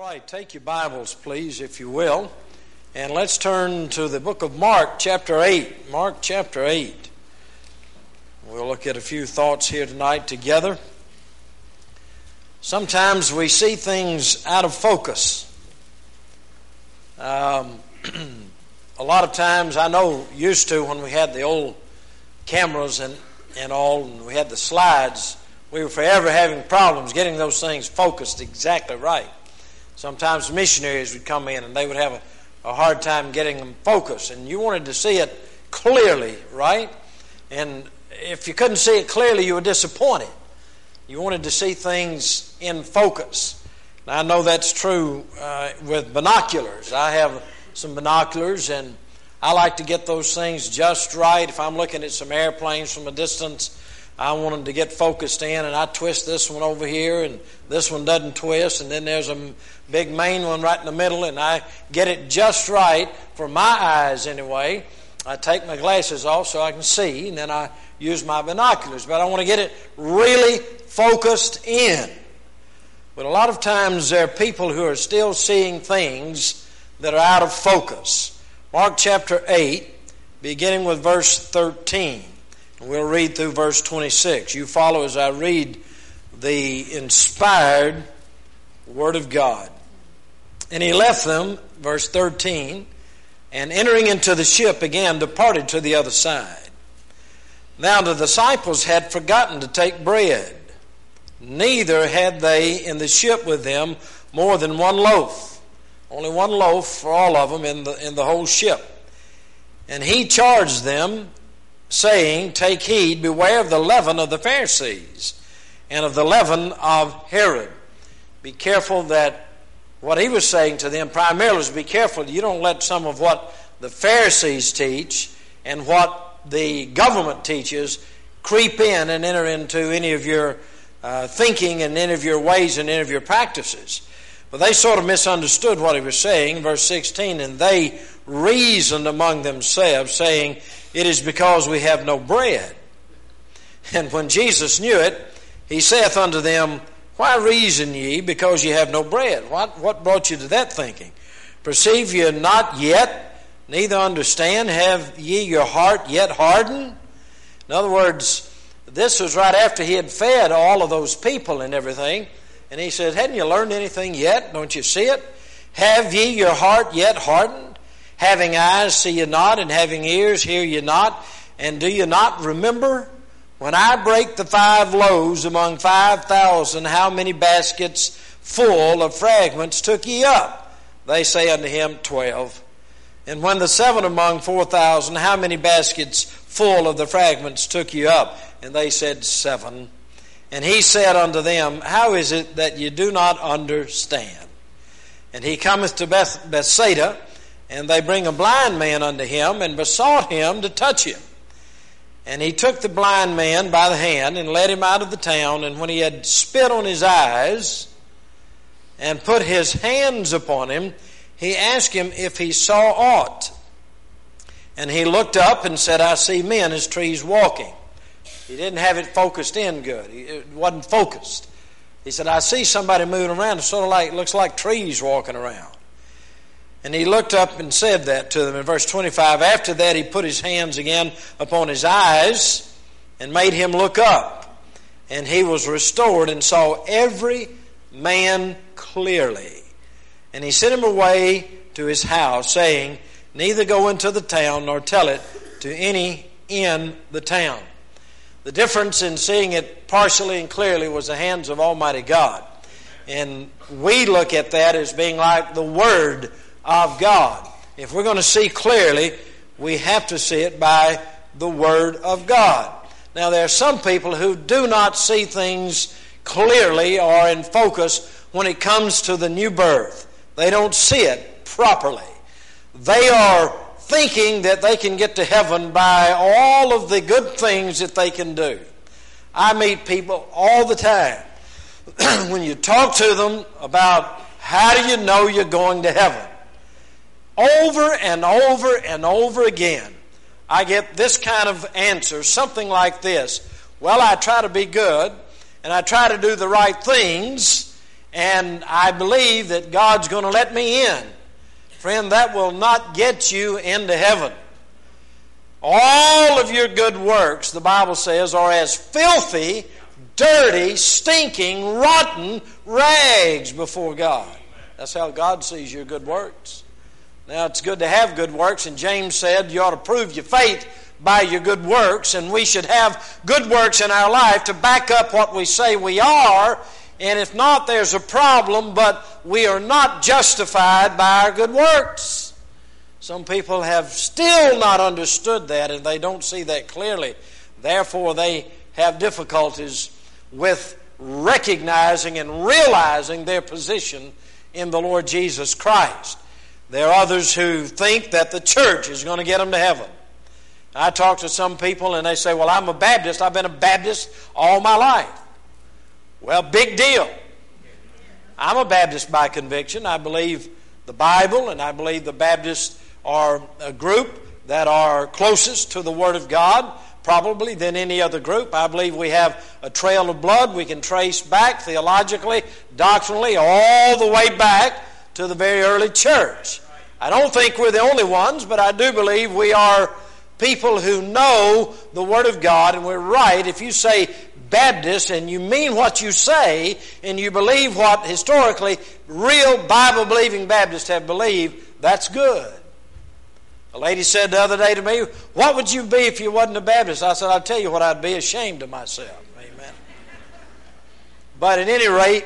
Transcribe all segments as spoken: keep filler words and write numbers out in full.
right, take your Bibles, please, if you will, and let's turn to the book of Mark, chapter eight. Mark, chapter eight. We'll look at a few thoughts here tonight together. Sometimes we see things out of focus. Um, a lot of times, I know, used to, when we had the old cameras and, and all, and we had the slides, we were forever having problems getting those things focused exactly right. Sometimes missionaries would come in and they would have a, a hard time getting them focused. And you wanted to see it clearly, right? And if you couldn't see it clearly, you were disappointed. You wanted to see things in focus. Now, I know that's true uh, with binoculars. I have some binoculars, and I like to get those things just right. If I'm looking at some airplanes from a distance, I want them to get focused in, and I twist this one over here, and this one doesn't twist, and then there's a big main one right in the middle, and I get it just right for my eyes anyway. I take my glasses off so I can see, and then I use my binoculars, but I want to get it really focused in. But a lot of times there are people who are still seeing things that are out of focus. Mark chapter eight, beginning with verse thirteen. We'll read through verse twenty-six. You follow as I read the inspired Word of God. And he left them, verse thirteen, and entering into the ship again departed to the other side. Now the disciples had forgotten to take bread. Neither had they in the ship with them more than one loaf. Only one loaf for all of them in the, in the whole ship. And he charged them, saying, take heed, beware of the leaven of the Pharisees and of the leaven of Herod. Be careful that what he was saying to them primarily was be careful you don't let some of what the Pharisees teach and what the government teaches creep in and enter into any of your uh, thinking and any of your ways and any of your practices. But they sort of misunderstood what he was saying. Verse sixteen, and they reasoned among themselves, saying, it is because we have no bread. And when Jesus knew it, he saith unto them, why reason ye because ye have no bread? What, what brought you to that thinking? Perceive ye not yet, neither understand? Have ye your heart yet hardened? In other words, this was right after he had fed all of those people and everything. And he said, hadn't you learned anything yet? Don't you see it? Have ye your heart yet hardened? Having eyes, see ye not, and having ears, hear ye not, and do ye not remember? When I break the five loaves among five thousand, how many baskets full of fragments took ye up? They say unto him, twelve. And when the seven among four thousand, how many baskets full of the fragments took ye up? And they said, seven. And he said unto them, how is it that ye do not understand? And he cometh to Beth- Bethsaida, and they bring a blind man unto him, and besought him to touch him. And he took the blind man by the hand, and led him out of the town. And when he had spit on his eyes, and put his hands upon him, he asked him if he saw aught. And he looked up and said, I see men as trees walking. He didn't have it focused in good. It wasn't focused. He said, I see somebody moving around. It sort of like, looks like trees walking around. And he looked up and said that to them in verse twenty-five. After that, he put his hands again upon his eyes and made him look up. And he was restored and saw every man clearly. And he sent him away to his house, saying, neither go into the town nor tell it to any in the town. The difference in seeing it partially and clearly was the hands of Almighty God. And we look at that as being like the Word of God. If we're going to see clearly, we have to see it by the Word of God. Now, there are some people who do not see things clearly or in focus when it comes to the new birth. They don't see it properly. They are thinking that they can get to heaven by all of the good things that they can do. I meet people all the time. When you talk to them about how do you know you're going to heaven, over and over and over again, I get this kind of answer, something like this. Well, I try to be good, and I try to do the right things, and I believe that God's going to let me in. Friend, that will not get you into heaven. All of your good works, the Bible says, are as filthy, dirty, stinking, rotten rags before God. That's how God sees your good works. Now, it's good to have good works, and James said you ought to prove your faith by your good works, and we should have good works in our life to back up what we say we are, and if not, there's a problem, but we are not justified by our good works. Some people have still not understood that, and they don't see that clearly. Therefore, they have difficulties with recognizing and realizing their position in the Lord Jesus Christ. There are others who think that the church is going to get them to heaven. I talk to some people and they say, well, I'm a Baptist. I've been a Baptist all my life. Well, big deal. I'm a Baptist by conviction. I believe the Bible, and I believe the Baptists are a group that are closest to the Word of God, probably, than any other group. I believe we have a trail of blood we can trace back theologically, doctrinally, all the way back to the very early church. I don't think we're the only ones, but I do believe we are people who know the Word of God, and we're right. If you say Baptist and you mean what you say, and you believe what historically real Bible-believing Baptists have believed, that's good. A lady said the other day to me, what would you be if you wasn't a Baptist? I said, I'll tell you what, I'd be ashamed of myself. Amen. But at any rate,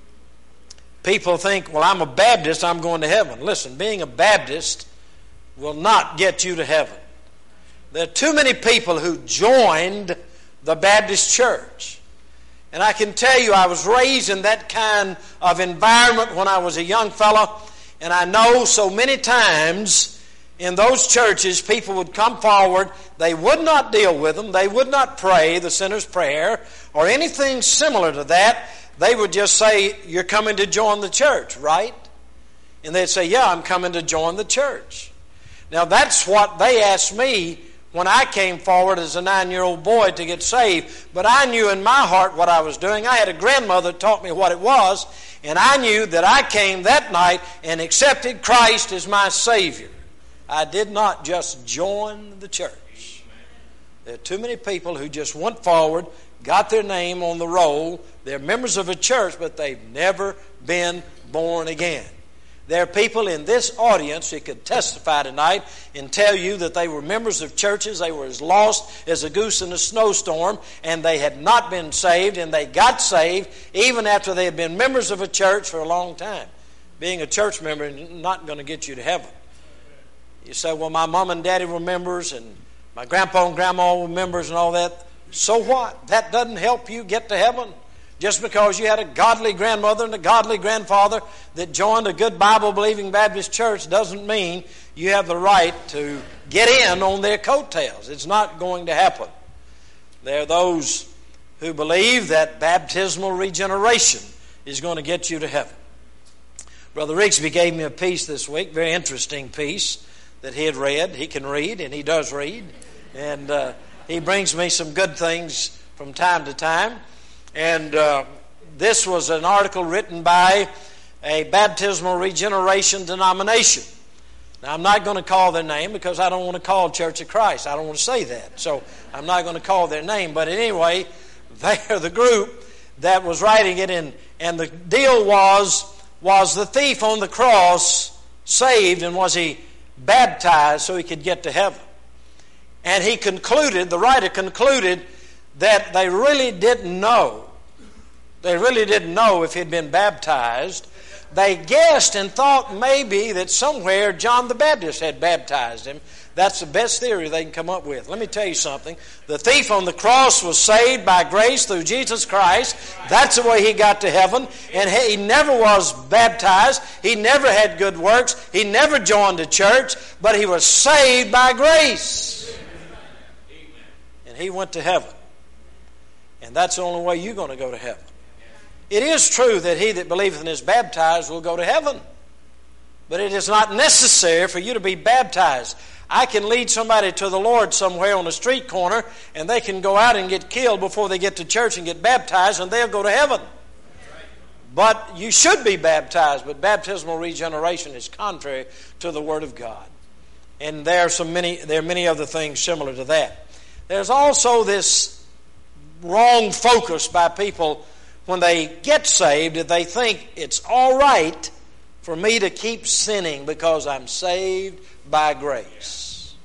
people think, well, I'm a Baptist, I'm going to heaven. Listen, being a Baptist will not get you to heaven. There are too many people who joined the Baptist church. And I can tell you, I was raised in that kind of environment when I was a young fellow, and I know so many times in those churches, people would come forward, they would not deal with them, they would not pray the sinner's prayer or anything similar to that. They would just say, you're coming to join the church, right? And they'd say, yeah, I'm coming to join the church. Now that's what they asked me when I came forward as a nine-year-old boy to get saved. But I knew in my heart what I was doing. I had a grandmother that taught me what it was, and I knew that I came that night and accepted Christ as my Savior. I did not just join the church. There are too many people who just went forward, got their name on the roll. They're members of a church, but they've never been born again. There are people in this audience who could testify tonight and tell you that they were members of churches. They were as lost as a goose in a snowstorm, and they had not been saved, and they got saved even after they had been members of a church for a long time. Being a church member is not going to get you to heaven. You say, well, my mom and daddy were members, and my grandpa and grandma were members and all that. So what? That doesn't help you get to heaven. Just because you had a godly grandmother and a godly grandfather that joined a good Bible-believing Baptist church doesn't mean you have the right to get in on their coattails. It's not going to happen. There are those who believe that baptismal regeneration is going to get you to heaven. Brother Rigsby gave me a piece this week, very interesting piece that he had read. He can read, and he does read. And uh, he brings me some good things from time to time. And uh, this was an article written by a baptismal regeneration denomination. Now, I'm not going to call their name because I don't want to call Church of Christ. I don't want to say that. So I'm not going to call their name. But anyway, they're the group that was writing it. And, and the deal was, was the thief on the cross saved, and was he baptized so he could get to heaven? And he concluded, the writer concluded, that they really didn't know. They really didn't know if he'd been baptized. They guessed and thought maybe that somewhere John the Baptist had baptized him. That's the best theory they can come up with. Let me tell you something. The thief on the cross was saved by grace through Jesus Christ. That's the way he got to heaven. And he never was baptized. He never had good works. He never joined a church. But he was saved by grace. And he went to heaven. And that's the only way you're going to go to heaven. It is true that he that believeth and is baptized will go to heaven. But it is not necessary for you to be baptized. I can lead somebody to the Lord somewhere on a street corner, and they can go out and get killed before they get to church and get baptized, and they'll go to heaven. But you should be baptized, but baptismal regeneration is contrary to the Word of God. And there are some many there are many other things similar to that. There's also this wrong focus by people when they get saved, that they think it's all right for me to keep sinning because I'm saved by grace.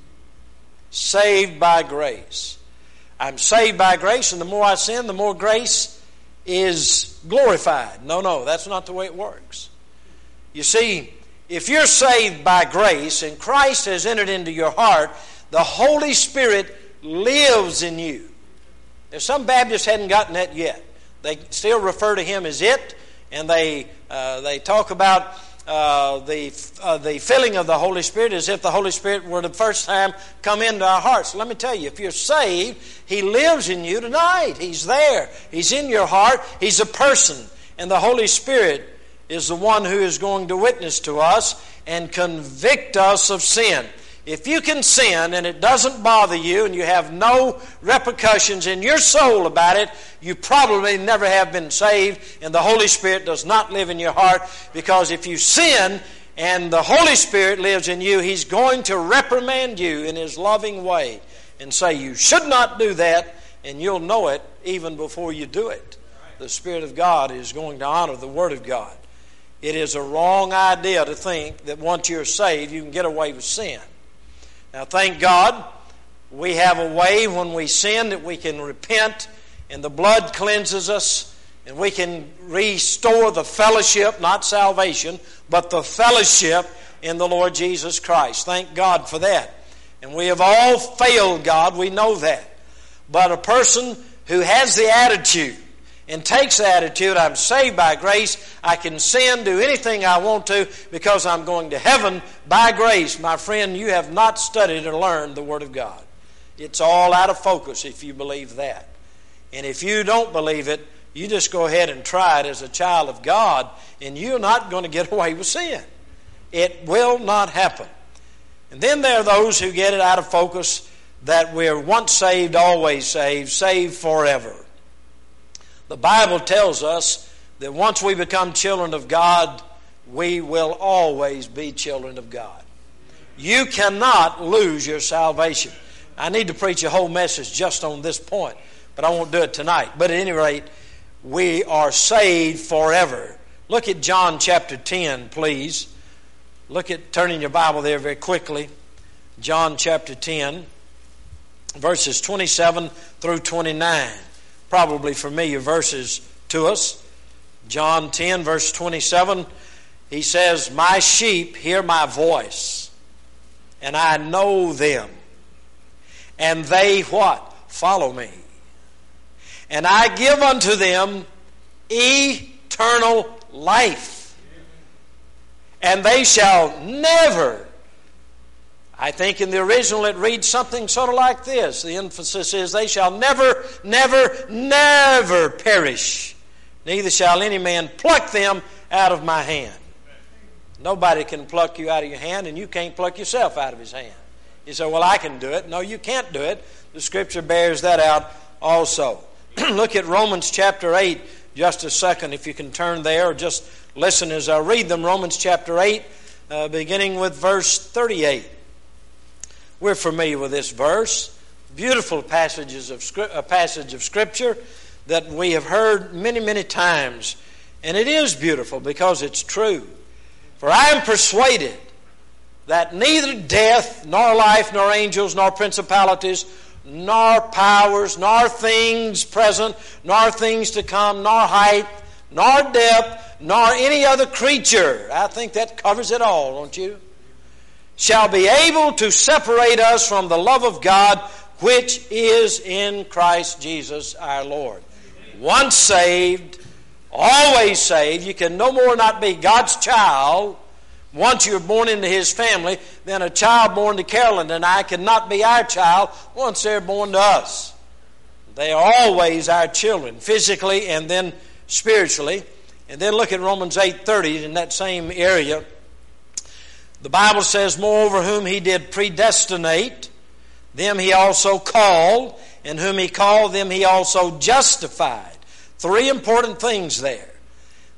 Saved by grace. I'm saved by grace, and the more I sin, the more grace is glorified. No, no, that's not the way it works. You see, if you're saved by grace and Christ has entered into your heart, the Holy Spirit lives in you. There's some Baptists hadn't gotten that yet. They still refer to Him as it, and they uh, they talk about uh, the uh, the filling of the Holy Spirit as if the Holy Spirit were the first time come into our hearts. Let me tell you, if you're saved, He lives in you tonight. He's there. He's in your heart. He's a person. And the Holy Spirit is the one who is going to witness to us and convict us of sin. If you can sin and it doesn't bother you and you have no repercussions in your soul about it, you probably never have been saved, and the Holy Spirit does not live in your heart, because if you sin and the Holy Spirit lives in you, He's going to reprimand you in His loving way and say you should not do that, and you'll know it even before you do it. The Spirit of God is going to honor the Word of God. It is a wrong idea to think that once you're saved, you can get away with sin. Now, thank God, we have a way when we sin that we can repent, and the blood cleanses us, and we can restore the fellowship, not salvation, but the fellowship in the Lord Jesus Christ. Thank God for that. And we have all failed God, we know that. But a person who has the attitude and takes the attitude, I'm saved by grace, I can sin, do anything I want to because I'm going to heaven by grace. My friend, you have not studied or learned the Word of God. It's all out of focus if you believe that. And if you don't believe it, you just go ahead and try it as a child of God, and you're not going to get away with sin. It will not happen. And then there are those who get it out of focus, that we're once saved, always saved, saved forever. The Bible tells us that once we become children of God, we will always be children of God. You cannot lose your salvation. I need to preach a whole message just on this point, but I won't do it tonight. But at any rate, we are saved forever. Look at John chapter ten, please. Look at, turning your Bible there very quickly. John chapter ten, verses twenty-seven through twenty-nine. Probably familiar verses to us. John ten, verse twenty-seven, he says, my sheep hear my voice, and I know them, and they what? Follow me. And I give unto them eternal life, and they shall never, I think in the original it reads something sort of like this. The emphasis is, they shall never, never, never perish. Neither shall any man pluck them out of my hand. Nobody can pluck you out of your hand, and you can't pluck yourself out of His hand. You say, well, I can do it. No, you can't do it. The Scripture bears that out also. Look at Romans chapter eight just a second, if you can turn there, or just listen as I read them. Romans chapter eight, uh, beginning with verse thirty-eight. We're familiar with this verse. Beautiful passages of script, a passage of Scripture that we have heard many, many times. And it is beautiful because it's true. For I am persuaded that neither death, nor life, nor angels, nor principalities, nor powers, nor things present, nor things to come, nor height, nor depth, nor any other creature. I think that covers it all, don't you? Shall be able to separate us from the love of God which is in Christ Jesus our Lord. Once saved, always saved. You can no more not be God's child once you're born into His family than a child born to Carolyn and I cannot be our child once they're born to us. They are always our children, physically and then spiritually. And then look at Romans eight thirty in that same area. The Bible says, moreover, whom He did predestinate, them He also called, and whom He called, them He also justified. Three important things there.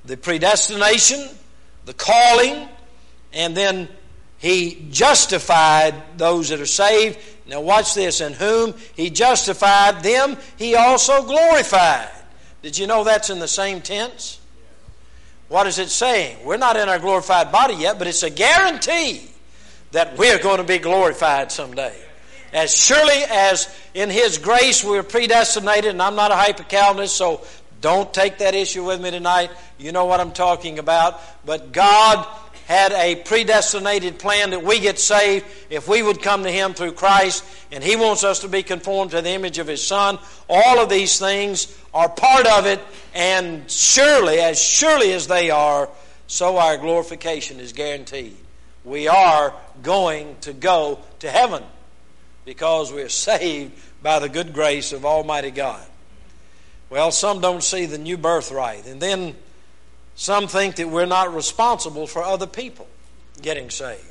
the predestination, the calling, and then He justified those that are saved. Now watch this. In whom He justified, them He also glorified. Did you know that's in the same tense? What is it saying? We're not in our glorified body yet, but it's a guarantee that we're going to be glorified someday. As surely as in His grace we're predestinated, and I'm not a hyper-Calvinist, so don't take that issue with me tonight. You know what I'm talking about. But God had a predestinated plan that we get saved if we would come to Him through Christ, and He wants us to be conformed to the image of His Son. All of these things are part of it, and surely, as surely as they are, so our glorification is guaranteed. We are going to go to heaven because we are saved by the good grace of Almighty God. Well, some don't see the new birth right, and then some think that we're not responsible for other people getting saved.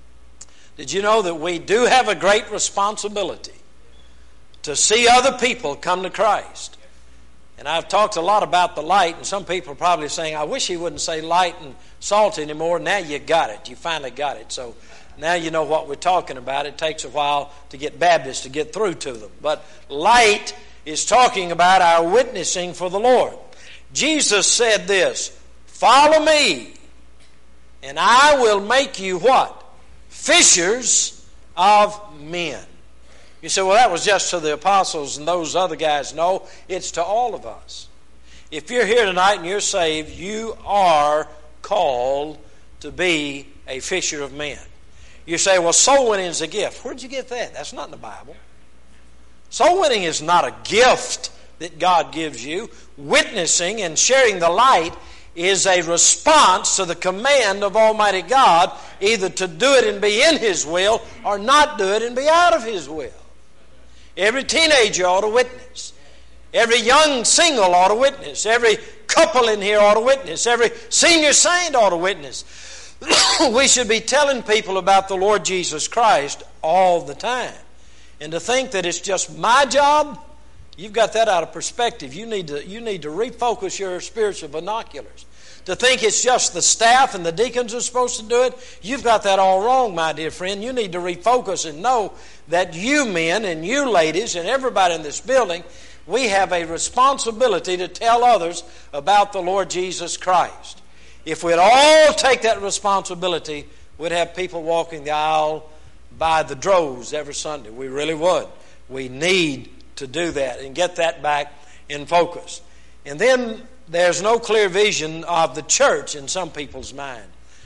Did you know that we do have a great responsibility to see other people come to Christ? And I've talked a lot about the light, and some people are probably saying, I wish he wouldn't say light and salt anymore. Now you got it. You finally got it. So now you know what we're talking about. It takes a while to get Baptists to get through to them. But light is talking about our witnessing for the Lord. Jesus said this, follow me, and I will make you what? Fishers of men. You say, well, that was just to the apostles and those other guys. No, it's to all of us. If you're here tonight and you're saved, you are called to be a fisher of men. You say, well, soul winning is a gift. Where'd you get that? That's not in the Bible. Soul winning is not a gift that God gives you. Witnessing and sharing the light is a response to the command of Almighty God, either to do it and be in His will or not do it and be out of His will. Every teenager ought to witness. Every young single ought to witness. Every couple in here ought to witness. Every senior saint ought to witness. We should be telling people about the Lord Jesus Christ all the time. And to think that it's just my job, you've got that out of perspective. You need to, you need to refocus your spiritual binoculars. To think it's just the staff and the deacons are supposed to do it, you've got that all wrong, my dear friend. You need to refocus and know that you men and you ladies and everybody in this building, we have a responsibility to tell others about the Lord Jesus Christ. If we'd all take that responsibility, we'd have people walking the aisle by the droves every Sunday. We really would. We need to do that and get that back in focus. And then there's no clear vision of the church in some people's mind.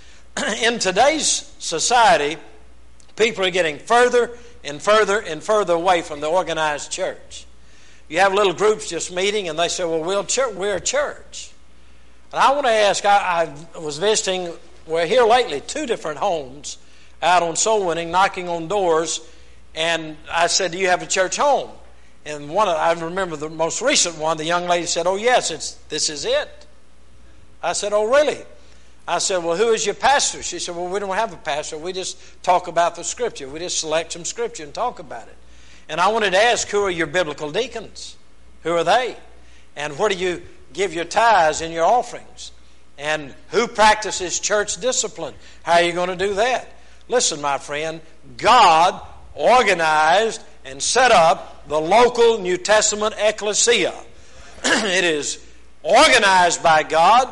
In today's society, people are getting further and further and further away from the organized church. You have little groups just meeting and they say, well, we're a church. And I want to ask, I, I was visiting, we're here lately, two different homes out on soul winning, knocking on doors, and I said, do you have a church home? And one, of, I remember the most recent one, the young lady said, oh yes, it's this is it. I said, oh really? I said, well, who is your pastor? She said, well, we don't have a pastor. We just talk about the Scripture. We just select some Scripture and talk about it. And I wanted to ask, who are your biblical deacons? Who are they? And where do you give your tithes and your offerings? And who practices church discipline? How are you going to do that? Listen, my friend, God organized and set up the local New Testament ecclesia. It is organized by God,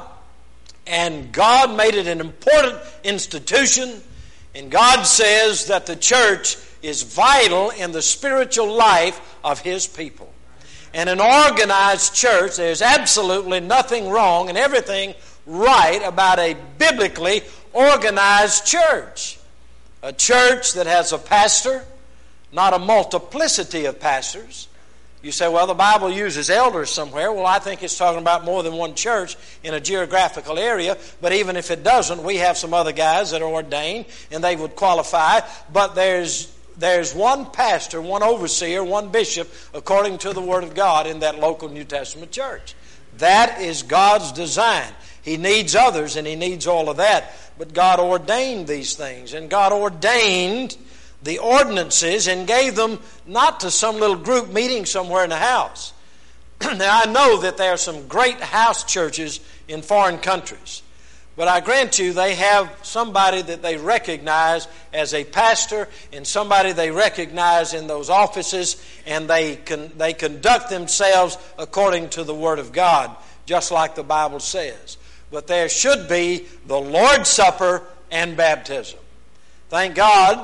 and God made it an important institution, and God says that the church is vital in the spiritual life of His people. And an organized church, there's absolutely nothing wrong and everything right about a biblically organized church. A church that has a pastor, not a multiplicity of pastors. You say, well, the Bible uses elders somewhere. Well, I think it's talking about more than one church in a geographical area. But even if it doesn't, we have some other guys that are ordained and they would qualify. But there's there's one pastor, one overseer, one bishop, according to the Word of God in that local New Testament church. That is God's design. He needs others and He needs all of that. But God ordained these things. And God ordained the ordinances and gave them not to some little group meeting somewhere in the house. Now, I know that there are some great house churches in foreign countries, but I grant you they have somebody that they recognize as a pastor and somebody they recognize in those offices, and they con- they conduct themselves according to the Word of God, just like the Bible says. But there should be the Lord's Supper and baptism. Thank God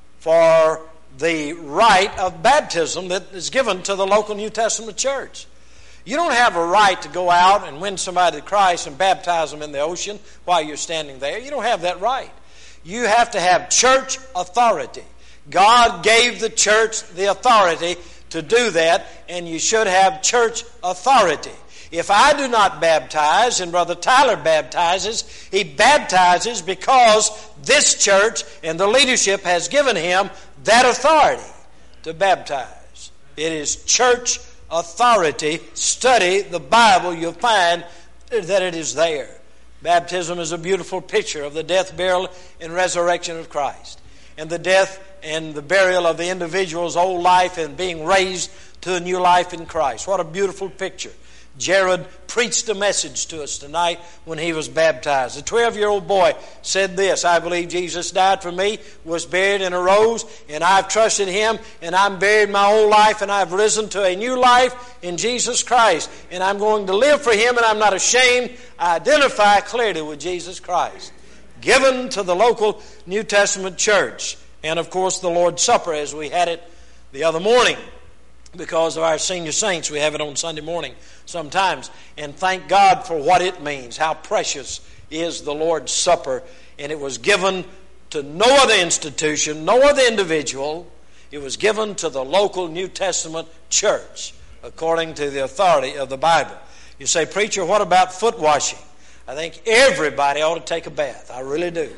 for the rite of baptism that is given to the local New Testament church. You don't have a right to go out and win somebody to Christ and baptize them in the ocean while you're standing there. You don't have that right. You have to have church authority. God gave the church the authority to do that, and you should have church authority. If I do not baptize and Brother Tyler baptizes, he baptizes because this church and the leadership has given him that authority to baptize. It is church authority. Study the Bible, you'll find that it is there. Baptism is a beautiful picture of the death, burial, and resurrection of Christ, and the death and the burial of the individual's old life and being raised to a new life in Christ. What a beautiful picture. Jared preached a message to us tonight when he was baptized. A twelve-year-old boy said this: I believe Jesus died for me, was buried, and arose, and I've trusted Him, and I'm buried my old life, and I've risen to a new life in Jesus Christ, and I'm going to live for Him, and I'm not ashamed. I identify clearly with Jesus Christ. Given to the local New Testament church, and of course the Lord's Supper as we had it the other morning. Because of our senior saints, we have it on Sunday morning sometimes. And thank God for what it means. How precious is the Lord's Supper. And it was given to no other institution, no other individual. It was given to the local New Testament church, according to the authority of the Bible. You say, preacher, what about foot washing? I think everybody ought to take a bath. I really do.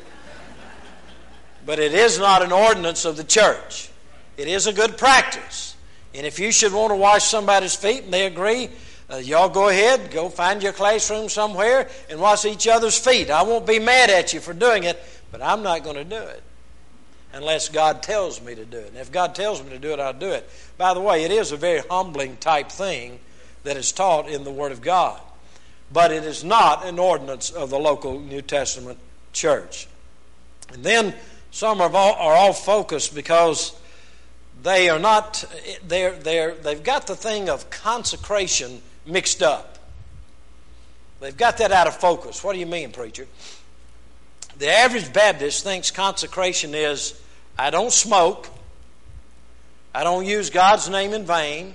But it is not an ordinance of the church. It is a good practice. And if you should want to wash somebody's feet and they agree, uh, y'all go ahead, go find your classroom somewhere and wash each other's feet. I won't be mad at you for doing it, but I'm not going to do it unless God tells me to do it. And if God tells me to do it, I'll do it. By the way, it is a very humbling type thing that is taught in the Word of God. But it is not an ordinance of the local New Testament church. And then some are all, are all focused because They are not, they're, they're, they've got the thing of consecration mixed up. They've got that out of focus. What do you mean, preacher? The average Baptist thinks consecration is, I don't smoke, I don't use God's name in vain,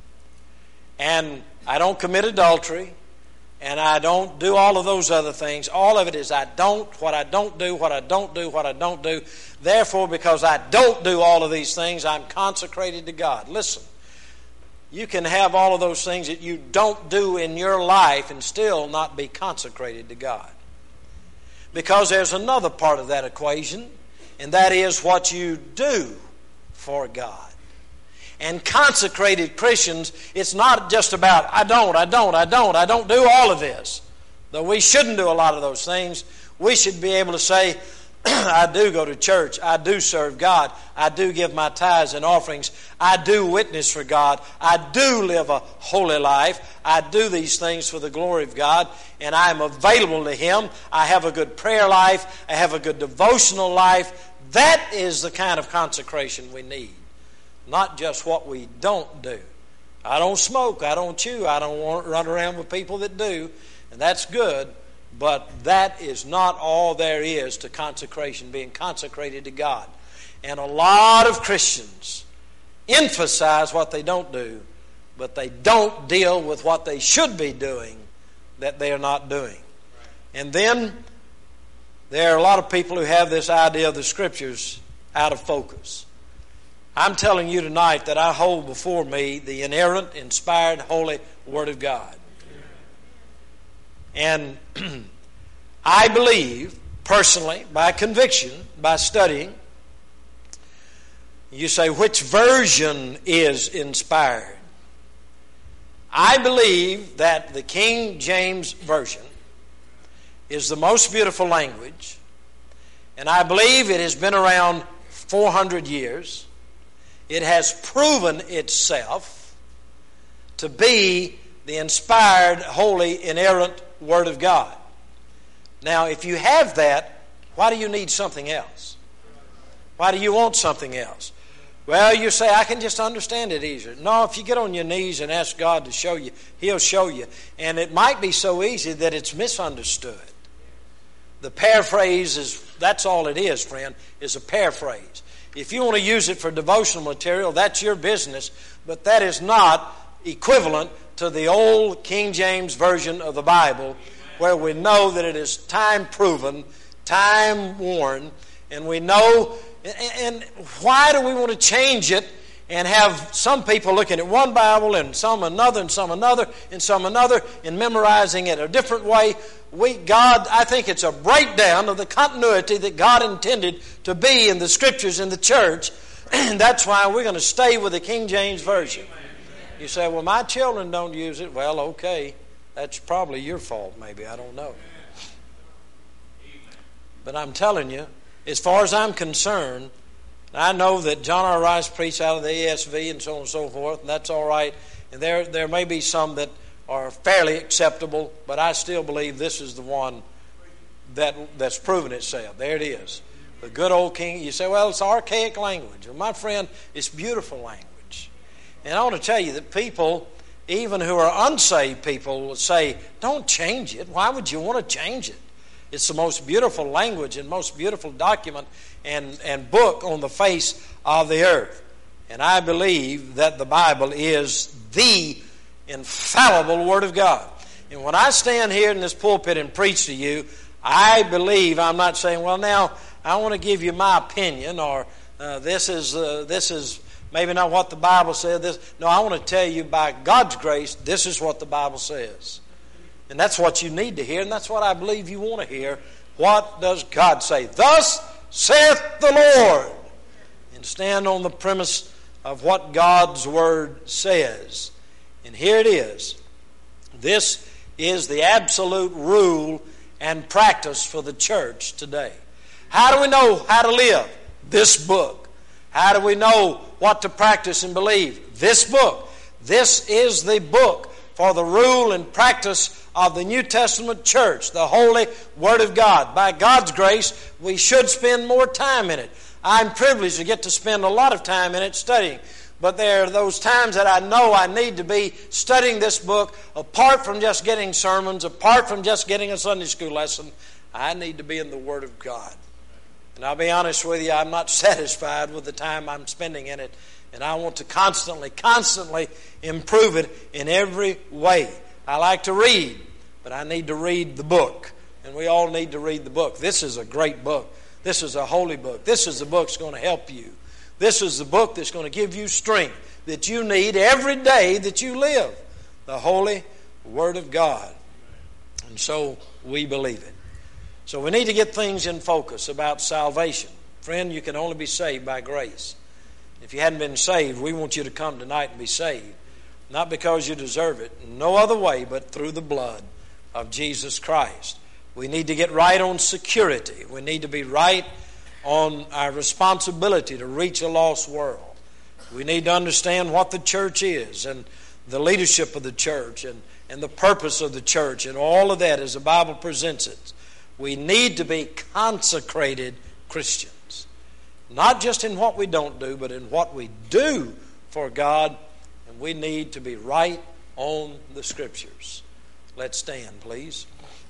and I don't commit adultery, and I don't do all of those other things. All of it is I don't, what I don't do, what I don't do, what I don't do. Therefore, because I don't do all of these things, I'm consecrated to God. Listen, you can have all of those things that you don't do in your life and still not be consecrated to God. Because there's another part of that equation, and that is what you do for God. And consecrated Christians, it's not just about, I don't, I don't, I don't, I don't do all of this. Though we shouldn't do a lot of those things, we should be able to say, I do go to church, I do serve God, I do give my tithes and offerings, I do witness for God, I do live a holy life, I do these things for the glory of God, and I am available to Him. I have a good prayer life, I have a good devotional life. That is the kind of consecration we need. Not just what we don't do. I don't smoke, I don't chew, I don't want to run around with people that do, and that's good, but that is not all there is to consecration, being consecrated to God. And a lot of Christians emphasize what they don't do, but they don't deal with what they should be doing that they are not doing. And then there are a lot of people who have this idea of the Scriptures out of focus. I'm telling you tonight that I hold before me the inerrant, inspired, holy Word of God. And I believe, personally, by conviction, by studying, you say, which version is inspired? I believe that the King James Version is the most beautiful language, and I believe it has been around four hundred years. It has proven itself to be the inspired, holy, inerrant Word of God. Now, if you have that, why do you need something else? Why do you want something else? Well, you say, I can just understand it easier. No, if you get on your knees and ask God to show you, He'll show you. And it might be so easy that it's misunderstood. The paraphrase is, that's all it is, friend, is a paraphrase. If you want to use it for devotional material, that's your business, but that is not equivalent to the old King James Version of the Bible, where we know that it is time-proven, time-worn, and we know. And why do we want to change it and have some people looking at one Bible and some another and some another and some another and memorizing it a different way? We, God, I think it's a breakdown of the continuity that God intended to be in the Scriptures in the church, and that's why we're going to stay with the King James Version. You say, well, my children don't use it. Well, okay, that's probably your fault maybe, I don't know. But I'm telling you, as far as I'm concerned, I know that John R. Rice preached out of the E S V and so on and so forth, and that's all right. And there, there may be some that are fairly acceptable, but I still believe this is the one that that's proven itself. There it is. The good old King. You say, well, it's archaic language. Well, my friend, it's beautiful language. And I want to tell you that people, even who are unsaved people, will say, don't change it. Why would you want to change it? It's the most beautiful language and most beautiful document and, and book on the face of the earth. And I believe that the Bible is the infallible Word of God. And when I stand here in this pulpit and preach to you, I believe, I'm not saying, well, now I want to give you my opinion, or uh, this is uh, this is maybe not what the Bible said. This, no, I want to tell you by God's grace, this is what the Bible says. And that's what you need to hear, and that's what I believe you want to hear. What does God say? Thus saith the Lord. And stand on the premise of what God's Word says. And here it is. This is the absolute rule and practice for the church today. How do we know how to live? This book. How do we know what to practice and believe? This book. This is the book for the rule and practice of the New Testament church, the Holy Word of God. By God's grace, we should spend more time in it. I'm privileged to get to spend a lot of time in it studying. But there are those times that I know I need to be studying this book apart from just getting sermons, apart from just getting a Sunday school lesson. I need to be in the Word of God. And I'll be honest with you, I'm not satisfied with the time I'm spending in it. And I want to constantly, constantly improve it in every way. I like to read, but I need to read the book. And we all need to read the book. This is a great book. This is a holy book. This is the book that's going to help you. This is the book that's going to give you strength that you need every day that you live. The Holy Word of God. And so we believe it. So we need to get things in focus about salvation. Friend, you can only be saved by grace. If you hadn't been saved, we want you to come tonight and be saved. Not because you deserve it, no other way but through the blood of Jesus Christ. We need to get right on security. We need to be right on our responsibility to reach a lost world. We need to understand what the church is and the leadership of the church and, and the purpose of the church and all of that as the Bible presents it. We need to be consecrated Christians. Not just in what we don't do, but in what we do for God. And we need to be right on the Scriptures. Let's stand, please.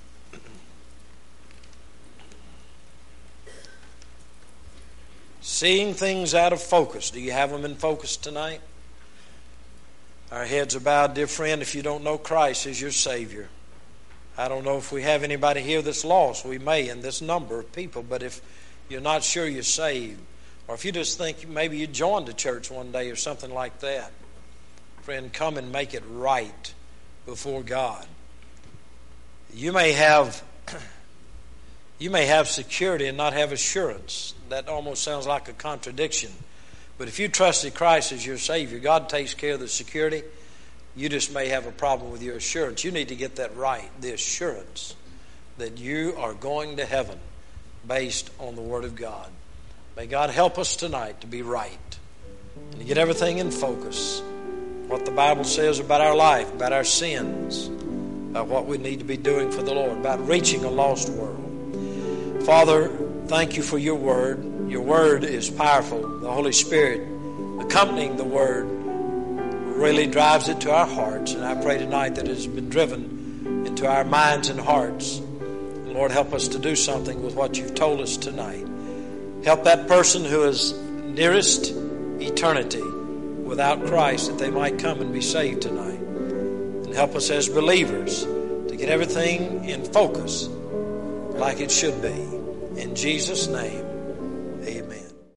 Seeing things out of focus. Do you have them in focus tonight? Our heads are bowed, dear friend. If you don't know Christ as your Savior, I don't know if we have anybody here that's lost. We may in this number of people, but if you're not sure you're saved, or if you just think maybe you joined a church one day or something like that, friend, come and make it right before God. You may have you may have security and not have assurance. That almost sounds like a contradiction. But if you trusted Christ as your Savior, God takes care of the security. You just may have a problem with your assurance. You need to get that right, the assurance that you are going to heaven based on the Word of God. May God help us tonight to be right and to get everything in focus. what the Bible says about our life, about our sins, about what we need to be doing for the Lord, about reaching a lost world. Father, thank you for your word. Your word is powerful. The Holy Spirit accompanying the word really drives it to our hearts. And I pray tonight that it has been driven into our minds and hearts. And Lord, help us to do something with what you've told us tonight. Help that person who is nearest eternity without Christ, that they might come and be saved tonight. And help us as believers to get everything in focus like it should be. In Jesus' name, amen.